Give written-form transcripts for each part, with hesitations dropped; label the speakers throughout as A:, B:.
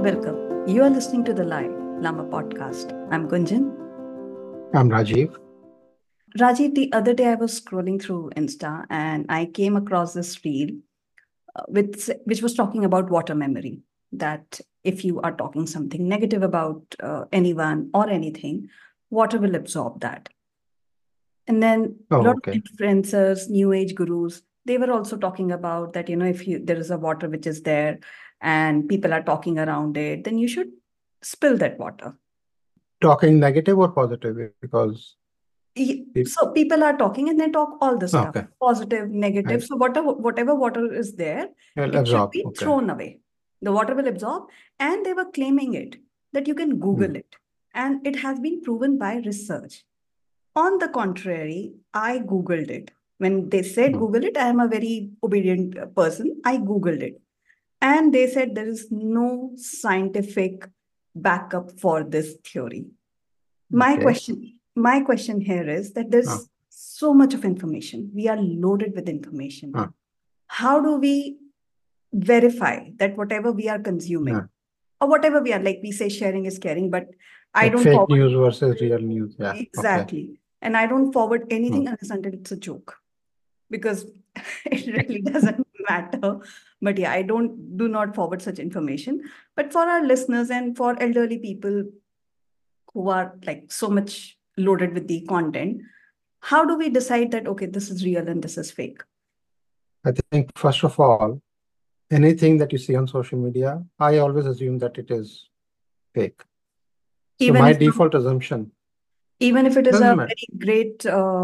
A: welcome. You are listening to the Lama podcast. I'm Gunjan.
B: I'm Rajiv.
A: Rajiv, the other day I was scrolling through Insta and I came across this reel which was talking about water memory. That if you are talking something negative about anyone or anything, water will absorb that. And then a
B: Oh,
A: lot of
B: okay.
A: influencers, new age gurus, they were also talking about that, if there is a water which is there and people are talking around it, then you should spill that water.
B: Talking negative or positive? Because it,
A: So people are talking and they talk all the stuff,
B: okay,
A: positive, negative.
B: and
A: So whatever water is there,
B: will
A: it should
B: absorb.
A: be
B: Okay.
A: thrown away. The water will absorb, and they were claiming it that you can
B: Hmm.
A: Google it, and it has been proven by research. On the contrary, I Googled it. When they said
B: Hmm.
A: Google it, I am a very obedient person. I Googled it. And they said there is no scientific backup for this theory. My
B: Okay.
A: question, my question here is that
B: Uh,
A: there's so much of information. We are loaded with information.
B: uh,
A: How do we verify that whatever we are consuming
B: yeah.
A: or whatever we are, like we say sharing is caring, but I
B: Like
A: don't
B: fake
A: forward
B: news versus real news. Yeah. Okay.
A: exactly. And I don't forward
B: Hmm.
A: anything unless until it's a joke because it really doesn't matter. But yeah, I do not forward such information. But for our listeners and for elderly people who are like so much loaded with the content, how do we decide that okay, this is real and this is fake?
B: I think first of all, anything that you see on social media, I always assume that it is fake. So
A: Even
B: my
A: if
B: default assumption
A: even if it is
B: doesn't
A: a
B: matter.
A: very great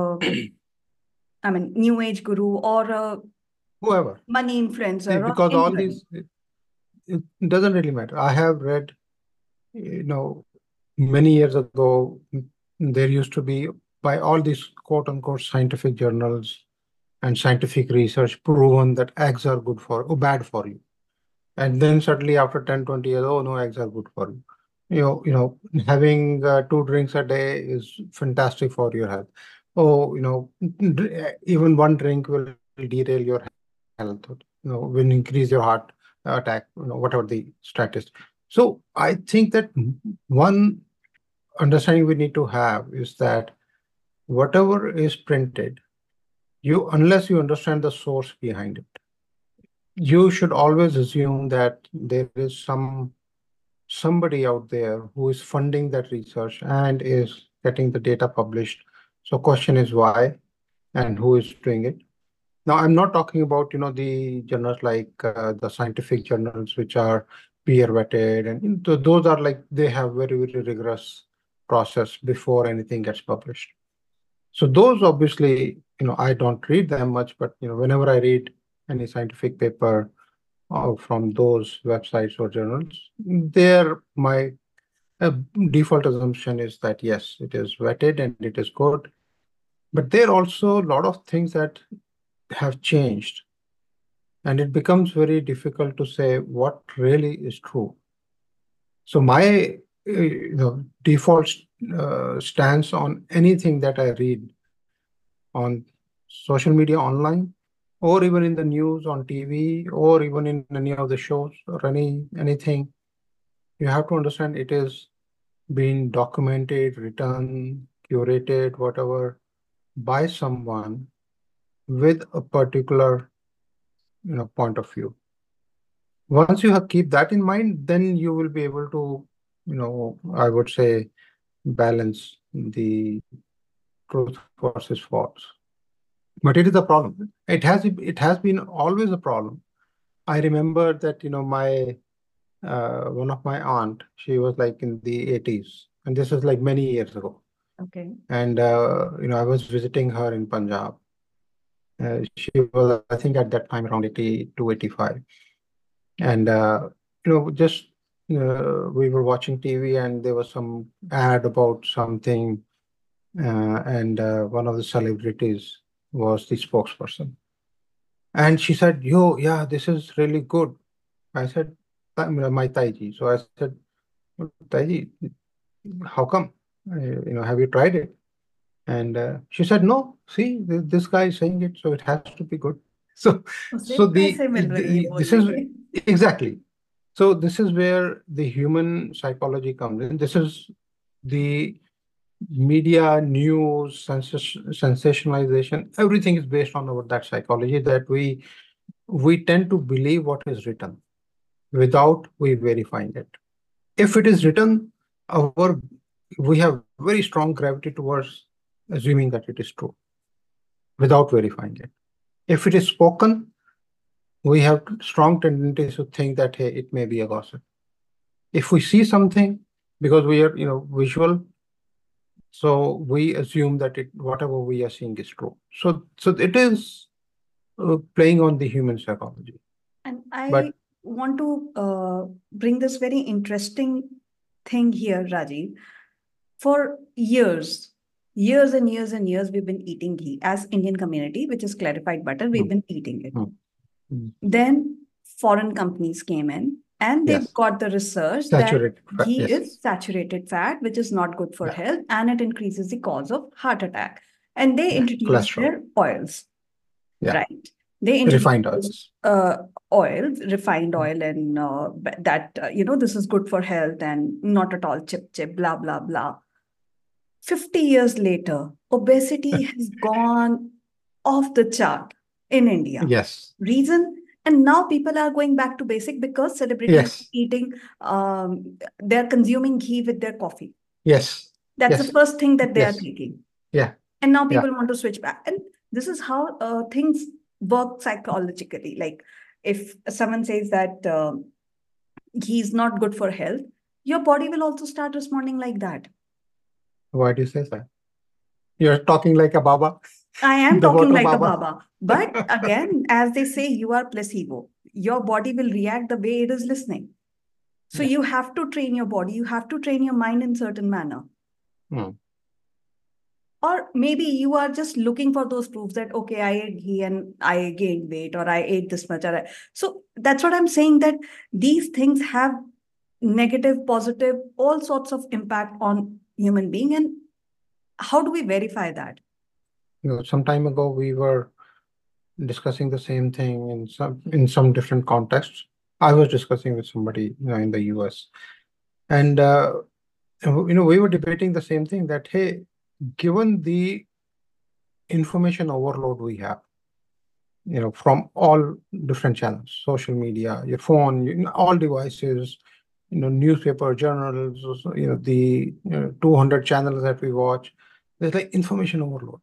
A: I mean new age guru or a
B: Whoever.
A: money
B: See,
A: influencer or
B: because all
A: anybody.
B: these, it doesn't really matter. I have read, you know, many years ago, there used to be by all these quote unquote scientific journals and scientific research proven that eggs are good for or bad for you. And then suddenly after 10, 20 years, oh no, eggs are good for you. Having two drinks a day is fantastic for your health. Oh, even one drink will derail your health, will increase your heart attack, whatever the stat is. So I think that one understanding we need to have is that whatever is printed, unless you understand the source behind it, you should always assume that there is somebody out there who is funding that research and is getting the data published. So question is why and who is doing it. Now, I'm not talking about, the journals like the scientific journals, which are peer vetted, and those are like they have very, very rigorous process before anything gets published. So those obviously, I don't read them much, but whenever I read any scientific paper from those websites or journals, there my default assumption is that yes, it is vetted and it is good. But there are also a lot of things that have changed, and it becomes very difficult to say what really is true. So my default stance on anything that I read on social media online, or even in the news on TV, or even in any of the shows or anything, you have to understand it is being documented, written, curated, whatever, by someone with a particular point of view. Once you have keep that in mind, then you will be able to, I would say, balance the truth versus false. But it is a problem. It has been always a problem. I remember that my one of my aunt, she was like in the 80s, and this was like many years ago.
A: Okay.
B: And I was visiting her in Punjab. She was, I think, at that time around 82, 85. And just we were watching TV, and there was some ad about something, and one of the celebrities was the spokesperson. And she said, "Yo, yeah, this is really good." I said, My Taiji." So I said, "Oh, Taiji, how come? Have you tried it?" And she said, "No, see, this guy is saying it, so it has to be good." So,
A: उससे
B: so
A: पैसे मिल रहे हैं ये
B: this
A: बोलने
B: is
A: के.
B: exactly. So this is where the human psychology comes in. This is the media, news, sensationalization, everything is based on that psychology, that we tend to believe what is written without we verifying it. If it is written, we have very strong gravity towards assuming that it is true without verifying it. If it is spoken, we have strong tendencies to think that, hey, it may be a gossip. If we see something, because we are, visual, so we assume that whatever we are seeing is true. So it is playing on the human psychology.
A: And
B: But
A: I want to bring this very interesting thing here, Rajiv. For years, years and years and years, we've been eating ghee. As Indian community, which is clarified butter, we've been eating it. Then foreign companies came in and they
B: yes,
A: got the research
B: saturated
A: that
B: fat,
A: ghee
B: yes,
A: is saturated fat, which is not good for
B: yeah,
A: health, and it increases the cause of heart attack. And they
B: yeah,
A: introduced
B: cholesterol,
A: their oils,
B: yeah,
A: right? They
B: refined
A: introduced
B: oils.
A: oils, refined oil, and that, this is good for health and not at all chip, blah, blah, blah. 50 years later, obesity has gone off the chart in India.
B: Yes,
A: Reason? And now people are going back to basic because celebrities
B: yes,
A: are eating, they're consuming ghee with their coffee.
B: yes,
A: That's
B: yes,
A: the first thing that they are
B: yes,
A: taking.
B: yeah,
A: And now
B: yeah,
A: people want to switch back. And this is how things work psychologically. Like if someone says that ghee is not good for health, your body will also start responding like that.
B: why do you say that? You're talking like a Baba,
A: I am
B: the
A: talking
B: water
A: like a
B: Baba.
A: Baba. But again, as they say, you are placebo. Your body will react the way it is listening. So
B: Yeah.
A: you have to train your body, you have to train your mind in certain manner. Or maybe you are just looking for those proofs that, okay, I ate ghee and I gained weight, or I ate this much. So that's what I'm saying, that these things have negative, positive, all sorts of impact on human being. And how do we verify that?
B: Some time ago, we were discussing the same thing in some different contexts. I was discussing with somebody, in the US, and we were debating the same thing, that, hey, given the information overload we have, from all different channels, social media, your phone, all devices, newspaper, journals, the 200 channels that we watch, there's like information overload.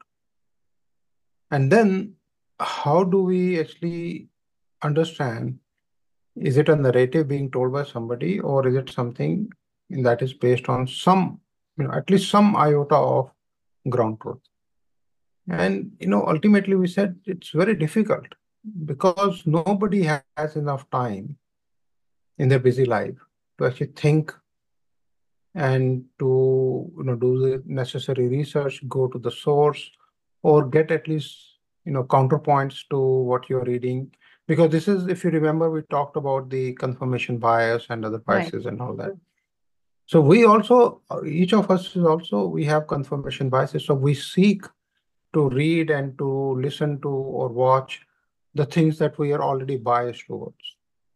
B: And then how do we actually understand, is it a narrative being told by somebody, or is it something that is based on some, at least some iota of ground truth? And, ultimately we said it's very difficult because nobody has enough time in their busy life to actually think and to, do the necessary research, go to the source, or get at least, counterpoints to what you're reading. Because this is, if you remember, we talked about the confirmation bias and other
A: Right.
B: biases and all that. So we also, each of us is also, we have confirmation biases. So we seek to read and to listen to or watch the things that we are already biased towards.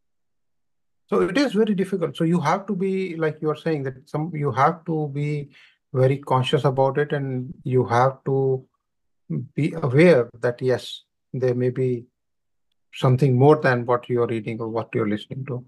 B: So it is very difficult. So you have to be, like you are saying, that you have to be very conscious about it, and you have to be aware that, yes, there may be something more than what you're reading or what you're listening to.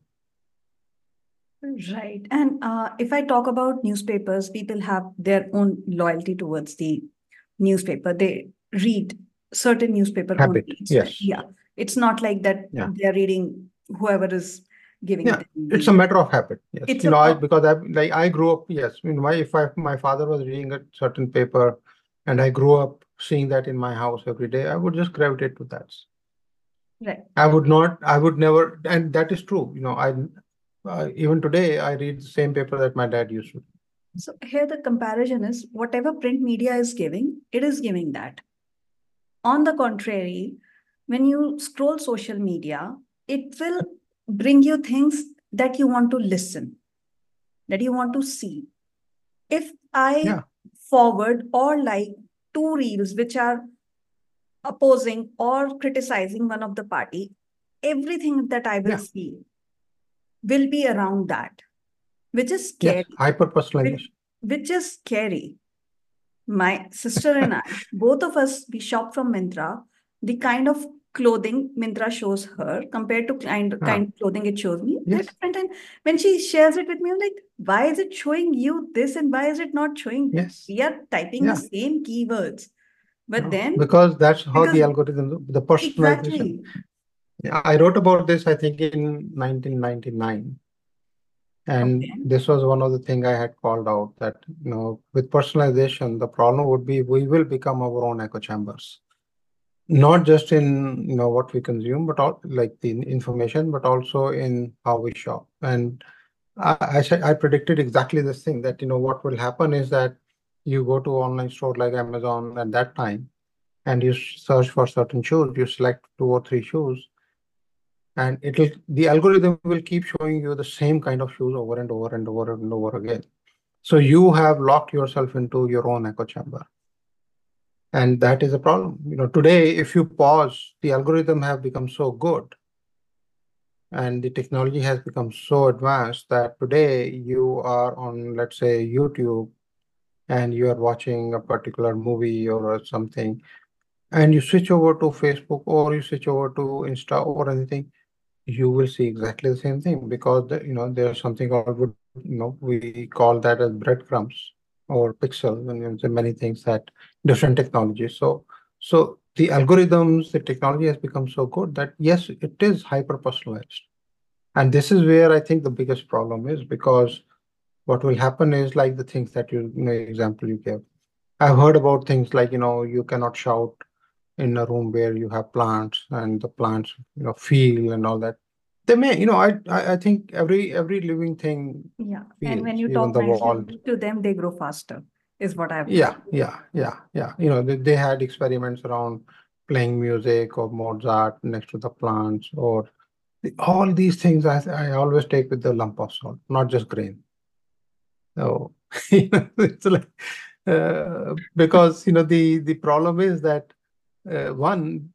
A: Right. And if I talk about newspapers, people have their own loyalty towards the newspaper. They read certain newspaper
B: Habit,
A: only.
B: yes.
A: Yeah. It's not like that
B: Yeah.
A: they're reading whoever is giving
B: Yeah,
A: them
B: it's a matter of habit. Yes,
A: It's
B: because I grew up. Yes, my father was reading a certain paper, and I grew up seeing that in my house every day, I would just gravitate to that.
A: Right.
B: I would never, and that is true. Even today I read the same paper that my dad used to.
A: So here the comparison is whatever print media is giving, it is giving that. On the contrary, when you scroll social media, it will bring you things that you want to listen, that you want to see. If I forward or like 2 reels which are opposing or criticizing one of the party, everything that I will see will be around that, which is
B: Yes,
A: scary.
B: hyper-personalization.
A: Which is scary. My sister and I, both of us, we shop from Myntra. The kind of clothing Myntra shows her compared to kind of clothing it shows me, they're
B: Yes.
A: different. And when she shares it with me, I'm like, why is it showing you this and why is it not showing?
B: Yes.
A: We are typing the same keywords. But then
B: because that's how the algorithm, the personalization.
A: exactly.
B: I wrote about this, I think, in 1999. And this was one of the things I had called out that, with personalization, the problem would be we will become our own echo chambers. Not just in, what we consume, but all like the information, but also in how we shop. And I predicted exactly this thing that, what will happen is that you go to online store like Amazon at that time, and you search for certain shoes, you select 2 or 3 shoes, and the algorithm will keep showing you the same kind of shoes over and over and over and over again. So you have locked yourself into your own echo chamber. And that is a problem. Today, if you pause, the algorithm have become so good and the technology has become so advanced that today you are on, let's say, YouTube, and you are watching a particular movie or something, and you switch over to Facebook or you switch over to Insta or anything, you will see exactly the same thing because there's something called, we call that as breadcrumbs or pixels, and many things that different technologies. So the algorithms, the technology has become so good that yes, it is hyper personalized. And this is where I think the biggest problem is, because what will happen is like the things that example you gave. I've heard about things like, you cannot shout in a room where you have plants and the plants, feel and all that. They may, I think every living thing
A: Yeah.
B: feels,
A: And when you
B: even
A: talk
B: the
A: nicely
B: wall.
A: to them, they grow faster, is what I've
B: Yeah,
A: heard.
B: yeah. They had experiments around playing music or Mozart next to the plants, or all these things I always take with a lump of salt, not just grain. So it's like because the problem is that one,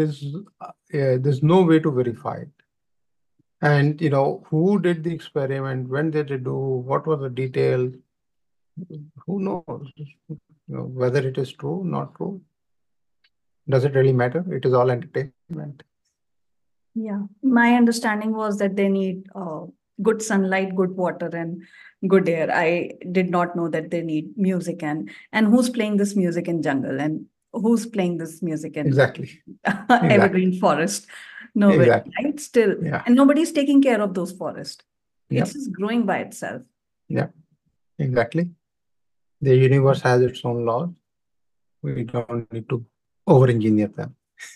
B: there's no way to verify it. And who did the experiment, when did they do, what was the details, who knows, whether it is true, not true. Does it really matter? It is all entertainment.
A: Yeah, my understanding was that they need good sunlight, good water, and good air. I did not know that they need music and who's playing this music in jungle and who's playing this music in
B: Exactly.
A: evergreen forest. Nobody,
B: Exactly.
A: right? Still,
B: Yeah.
A: and nobody's taking care of those forests.
B: Yep.
A: It's just growing by itself.
B: Yeah, exactly. The universe has its own laws. We don't need to over-engineer them.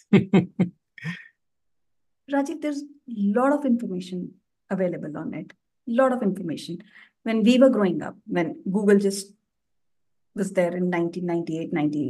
A: Rajiv, there's a lot of information available on it. Lot of information. When we were growing up, when Google just was there in 1998,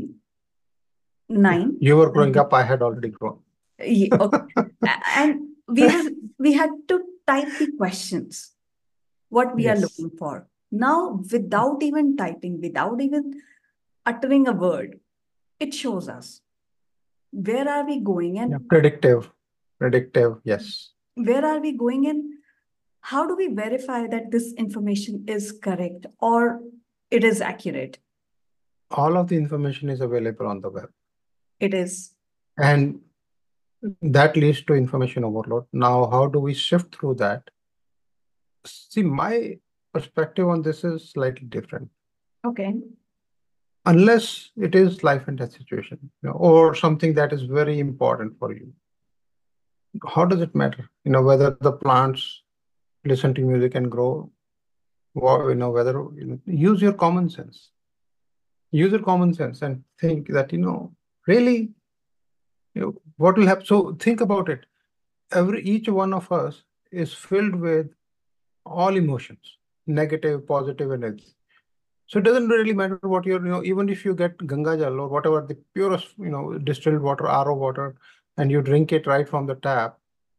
A: 99.
B: You were growing up, I had already grown.
A: Yeah, okay. And we had to type the questions, what we are looking for. Now, without even typing, without even uttering a word, it shows us where are we going and
B: predictive, yes.
A: Where are we going and how do we verify that this information is correct or it is accurate?
B: All of the information is available on the web.
A: It is.
B: And that leads to information overload. Now, how do we shift through that? See, my perspective on this is slightly different.
A: Okay.
B: Unless it is life and death situation, or something that is very important for you. How does it matter? Whether the plants listen to music and grow, or, whether use your common sense. Use your common sense and think that, really, what will happen? So think about it. Each one of us is filled with all emotions, negative, positive, and everything. So it doesn't really matter what even if you get Ganga Jal or whatever, the purest, distilled water, RO water, and you drink it right from the tap,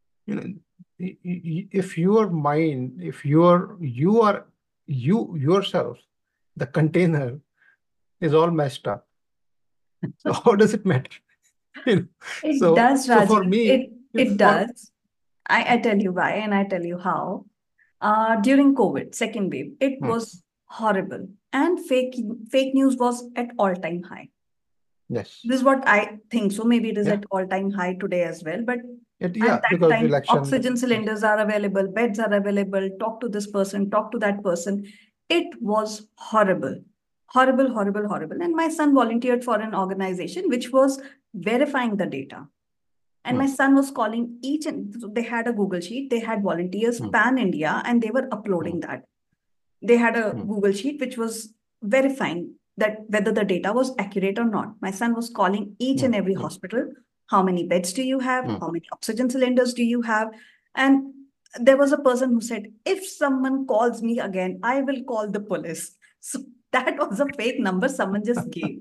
B: if your mind, if you are you yourself, the container is all messed up. So how does it matter?
A: It
B: so
A: does,
B: so for
A: Rajiv.
B: me,
A: It does. I tell you why and I tell you how. During COVID, second wave, it
B: Hmm.
A: was horrible. And fake news was at all-time high.
B: Yes.
A: This is what I think. So maybe it is
B: Yeah.
A: at all-time high today as well. But
B: Yeah,
A: at that
B: because
A: time,
B: election.
A: oxygen cylinders are available, beds are available, talk to this person, talk to that person. It was horrible. Horrible, horrible, horrible. And my son volunteered for an organization which was verifying the data. And my son was calling each, and so they had a Google sheet, they had volunteers pan India, and they were uploading that. They had a Google sheet which was verifying that whether the data was accurate or not. My son was calling each and every hospital. How many beds do you have? How many oxygen cylinders do you have? And there was a person who said, if someone calls me again, I will call the police. So that was a fake number someone just gave.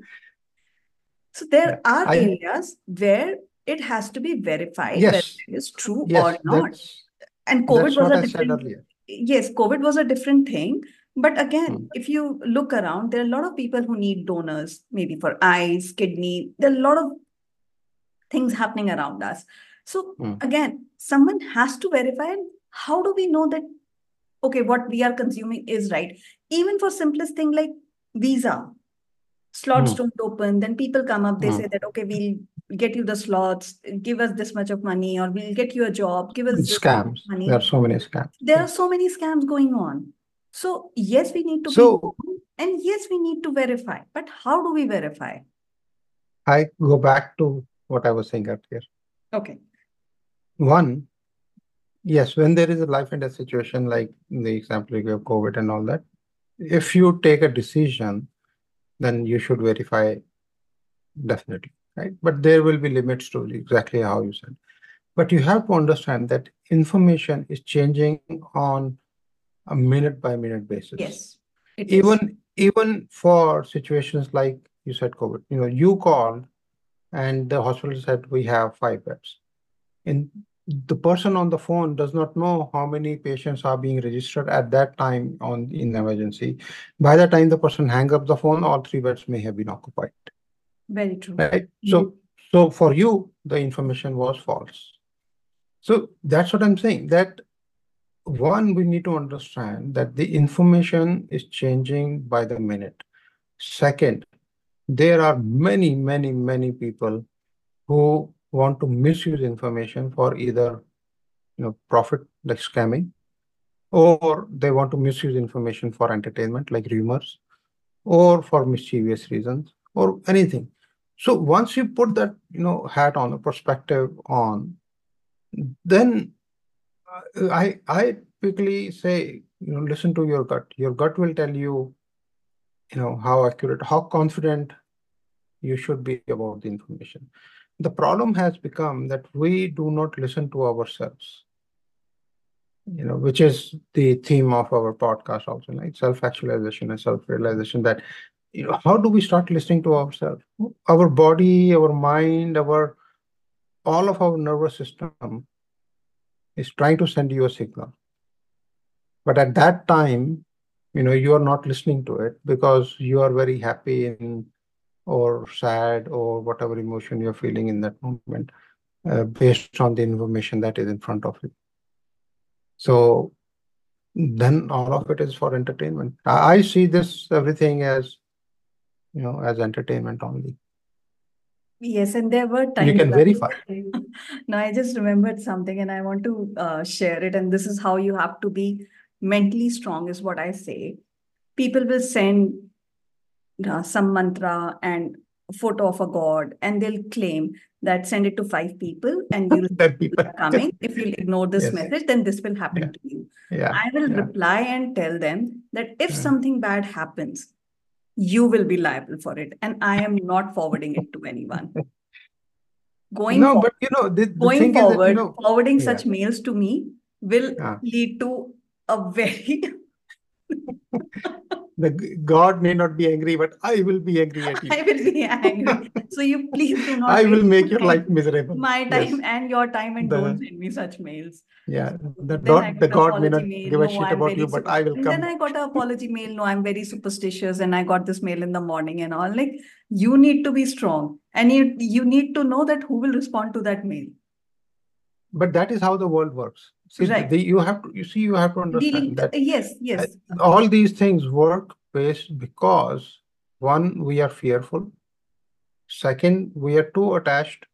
A: So there are areas where it has to be verified whether it is true or not. And COVID was a different. Yes, COVID was a different thing. But again, if you look around, there are a lot of people who need donors, maybe for eyes, kidney. There are a lot of things happening around us. So again, someone has to verify. And how do we know that, okay, what we are consuming is right? Even for simplest thing like visa, slots don't open, then people come up, they say that, okay, we'll get you the slots, give us this much of money, or we'll get you a job, give us this much of
B: Scams.
A: money.
B: There are so many scams.
A: There are so many scams going on. So yes, we need to be, and yes, we need to verify. But how do we verify?
B: I go back to what I was saying earlier.
A: Okay.
B: One, yes, when there is a life and death situation, like in the example you gave, COVID and all that, if you take a decision, then you should verify definitely, right? But there will be limits to exactly how you said. But you have to understand that information is changing on a minute by minute basis.
A: Yes.
B: Even for situations like you said, COVID, you called and the hospital said we have 5 beds. And the person on the phone does not know how many patients are being registered at that time in emergency. By the time the person hangs up the phone, all 3 beds may have been occupied.
A: Very true.
B: Right? So for you, the information was false. So that's what I'm saying, that one, we need to understand that the information is changing by the minute. Second, there are many, many, many people who want to misuse information for either profit, like scamming, or they want to misuse information for entertainment, like rumors, or for mischievous reasons, or anything. So once you put that hat on, a perspective on, then I quickly say, listen to your gut. Your gut will tell you, how accurate, how confident you should be about the information. The problem has become that we do not listen to ourselves, which is the theme of our podcast also, like self-actualization and self-realization, that, how do we start listening to ourselves? Our body, our mind, all of our nervous system is trying to send you a signal. But at that time, you are not listening to it because you are very happy or sad or whatever emotion you're feeling in that moment, based on the information that is in front of you. So then all of it is for entertainment. I see this everything as, as entertainment only.
A: Yes, and there were times
B: you can verify.
A: No, I just remembered something and I want to share it. And this is how you have to be mentally strong, is what I say. People will send some mantra and a photo of a god, and they'll claim that send it to 5 people and you'll
B: people
A: coming. If you'll ignore this message, then this will happen to you. I will reply and tell them that if something bad happens, you will be liable for it. And I am not forwarding it to anyone. Going forward, forwarding such mails to me will lead to a very
B: the God may not be angry, but I will be angry at you.
A: I will be angry. So you please do not.
B: I will make your life miserable.
A: My time and your time, and don't send me such mails.
B: Yeah, the God may not give a shit about you, but I will come.
A: Then I got an apology mail. No, I'm very superstitious, and I got this mail in the morning and all. Like, you need to be strong, and you need to know that who will respond to that mail.
B: but that is how the world works. See,
A: Right.
B: you have to understand that
A: Yes.
B: all these things work based because one, we are fearful. Second, we are too attached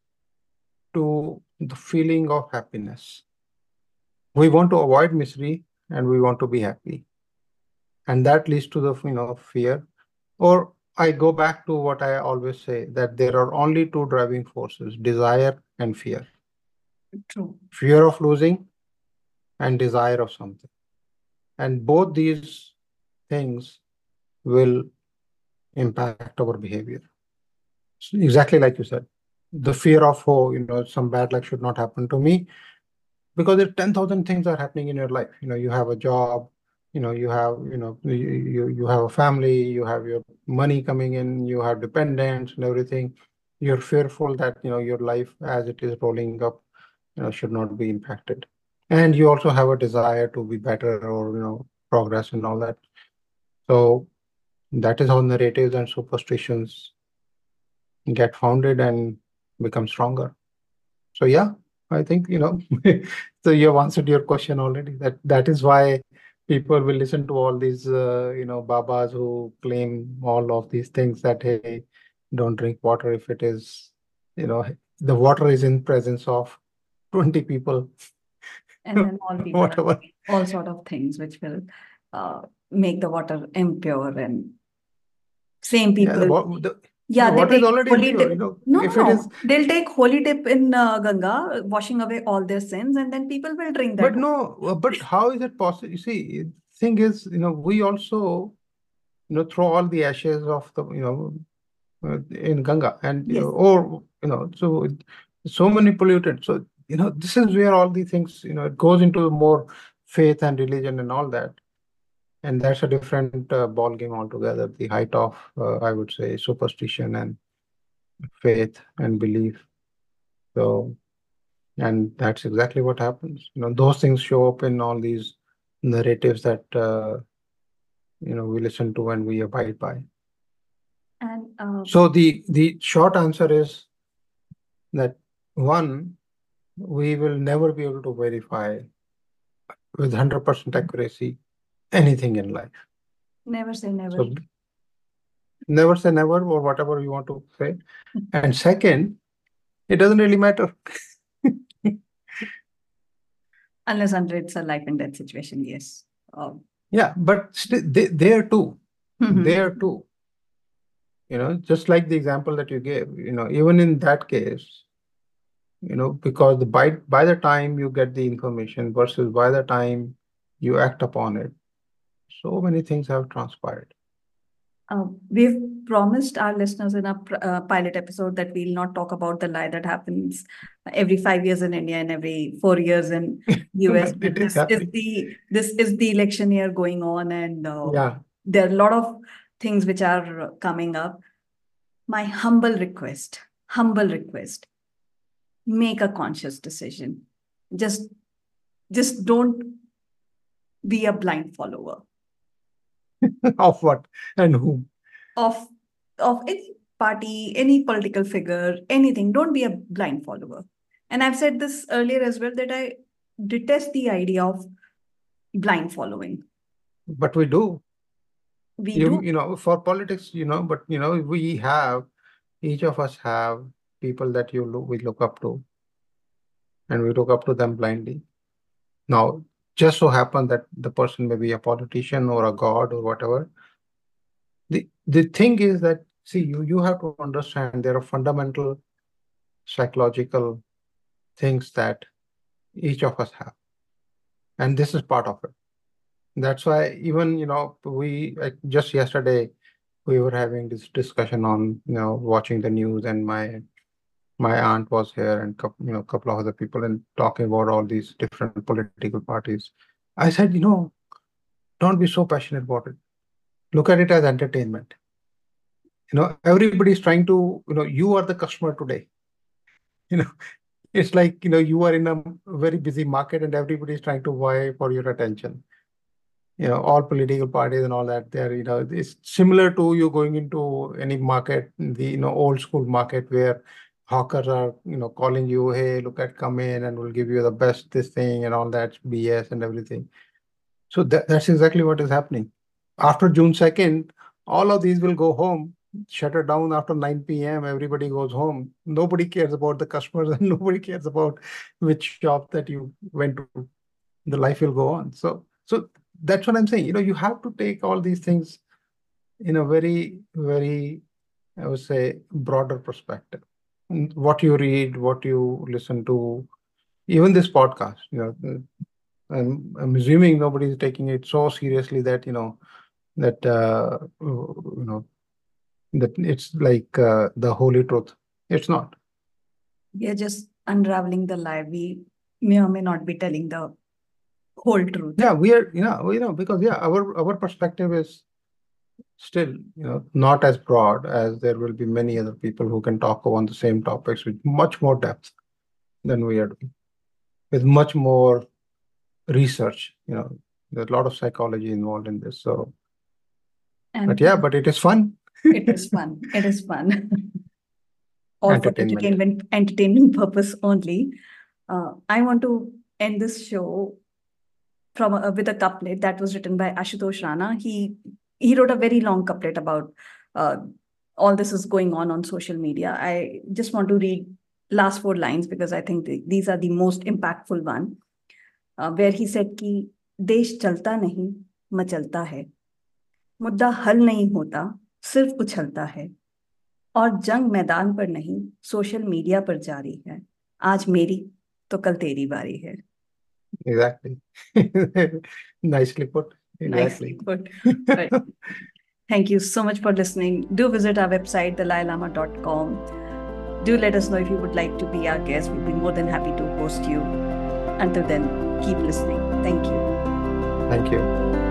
B: to the feeling of happiness. We want to avoid misery and we want to be happy. And that leads to the, fear. Or I go back to what I always say, that there are only two driving forces, desire and fear.
A: True.
B: Fear of losing and desire of something. And both these things will impact our behavior. Exactly like you said, the fear of, oh, some bad luck should not happen to me, because there 10,000 things are happening in your life. You have a job, you have, you have a family, you have your money coming in, you have dependents and everything. You're fearful that, your life as it is rolling up, should not be impacted. And you also have a desire to be better or, progress and all that. So that is how narratives and superstitions get founded and become stronger. So yeah, I think, so you have answered your question already. That is why people will listen to all these, babas who claim all of these things that, hey, don't drink water if it is, the water is in presence of 20 people.
A: And then all people are
B: Whatever.
A: doing all sort of things which will make the water impure, and same
B: Yeah,
A: people.
B: the
A: Yeah, they
B: water is
A: take
B: already
A: holy
B: impure,
A: dip. No,
B: if
A: no,
B: it is.
A: no. They'll take holy dip in Ganga, washing away all their sins, and then people will drink that
B: But
A: water.
B: no, but how is it possible? You see, thing is, we also, throw all the ashes of the, in Ganga, and
A: Yes.
B: or so many polluted. So this is where all the things, it goes into more faith and religion and all that, and that's a different ball game altogether. The height of, I would say, superstition and faith and belief. So, and that's exactly what happens. Those things show up in all these narratives that we listen to and we abide by.
A: And
B: So the short answer is that, one, we will never be able to verify with 100% accuracy anything in life.
A: never say never.
B: So never say never, or whatever you want to say. And second, it doesn't really matter.
A: Unless until it's a life and death situation, yes.
B: Yeah, but there too, there too, just like the example that you gave, even in that case, because by the time you get the information versus by the time you act upon it, so many things have transpired.
A: We've promised our listeners in a pilot episode that we'll not talk about the lie that happens every 5 years in India and every 4 years in US.
B: But it is happening.
A: This is the election year going on, and
B: Yeah.
A: there are a lot of things which are coming up. My humble request, make a conscious decision. Just don't be a blind follower
B: Of what and whom?
A: of any party, any political figure, anything. Don't be a blind follower. And I've said this earlier as well, that I detest the idea of blind following.
B: But we do.
A: We do.
B: For politics, but each of us have people that we look up to, and we look up to them blindly. Now, just so happen that the person may be a politician or a god or whatever. The thing is that, see, you have to understand there are fundamental psychological things that each of us have, and this is part of it. That's why even just yesterday we were having this discussion on watching the news, and my aunt was here, and couple of other people, and talking about all these different political parties. I said, don't be so passionate about it. Look at it as entertainment. Everybody's trying to, you are the customer today. It's like, you are in a very busy market and everybody's trying to vie for your attention. All political parties and all that, it's similar to you going into any market, the, old school market, where hawkers are, calling you, hey, look at, come in and we'll give you the best this thing and all that BS and everything. So that's exactly what is happening. After June 2nd, all of these will go home, shutter down after 9 p.m. Everybody goes home. Nobody cares about the customers and nobody cares about which shop that you went to. The life will go on. So that's what I'm saying. You have to take all these things in a very, very, I would say, broader perspective. What you read, what you listen to, even this podcast, I'm assuming nobody is taking it so seriously that that it's like the holy truth. It's not.
A: We are just unraveling the lie. We may or may not be telling the whole truth.
B: Yeah, we are, because our perspective is still, not as broad as there will be many other people who can talk on the same topics with much more depth than we are doing, with much more research. There's a lot of psychology involved in this. So, but it is fun.
A: It is fun. It is fun. All for entertainment purpose only. I want to end this show with a couplet that was written by Ashutosh Rana. He wrote a very long couplet about all this is going on social media. I just want to read last 4 lines because I think these are the most impactful one, where he said कि देश चलता नहीं मचलता है, मुद्दा हल नहीं होता सिर्फ उछलता है, और जंग मैदान पर नहीं सोशल मीडिया पर जारी है, आज मेरी तो कल तेरी बारी है.
B: Exactly. Nicely put.
A: Exactly. Nicely put. But thank you so much for listening. Do visit our website, thalailama.com. Do let us know if you would like to be our guest. We'll be more than happy to host you. Until then, keep listening. Thank you.
B: Thank you.